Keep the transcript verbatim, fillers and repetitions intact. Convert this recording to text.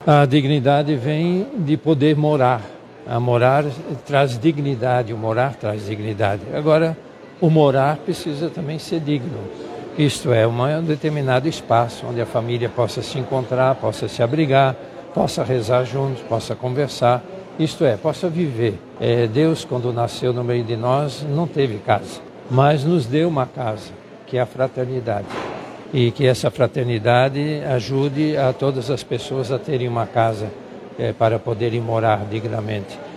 A dignidade vem de poder morar. A morar traz dignidade, o morar traz dignidade. Agora, o morar precisa também ser digno. Isto é, um determinado espaço onde a família possa se encontrar, possa se abrigar, possa rezar juntos, possa conversar. Isto é, possa viver. É, Deus, quando nasceu no meio de nós, não teve casa, mas nos deu uma casa, que é a fraternidade. E que essa fraternidade ajude a todas as pessoas a terem uma casa é, para poderem morar dignamente.